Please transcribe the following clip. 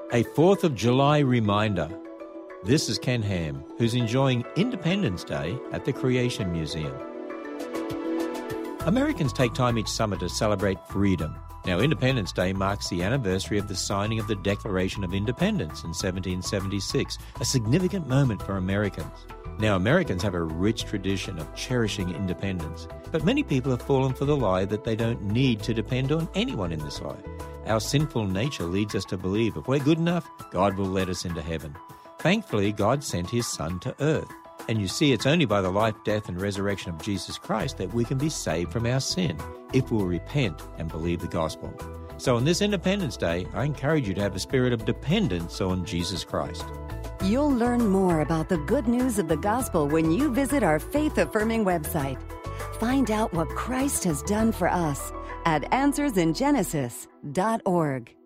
A 4th of July reminder. This is Ken Ham, who's enjoying Independence Day at the Creation Museum. Americans take time each summer to celebrate freedom. Now, Independence Day marks the anniversary of the signing of the Declaration of Independence in 1776, a significant moment for Americans. Now, Americans have a rich tradition of cherishing independence, but many people have fallen for the lie that they don't need to depend on anyone in this life. Our sinful nature leads us to believe if we're good enough, God will let us into heaven. Thankfully, God sent His Son to earth. And you see, it's only by the life, death and resurrection of Jesus Christ that we can be saved from our sin, if we'll repent and believe the gospel. So on this Independence Day, I encourage you to have a spirit of dependence on Jesus Christ. You'll learn more about the good news of the gospel when you visit our faith-affirming website. Find out what Christ has done for us at AnswersInGenesis.org.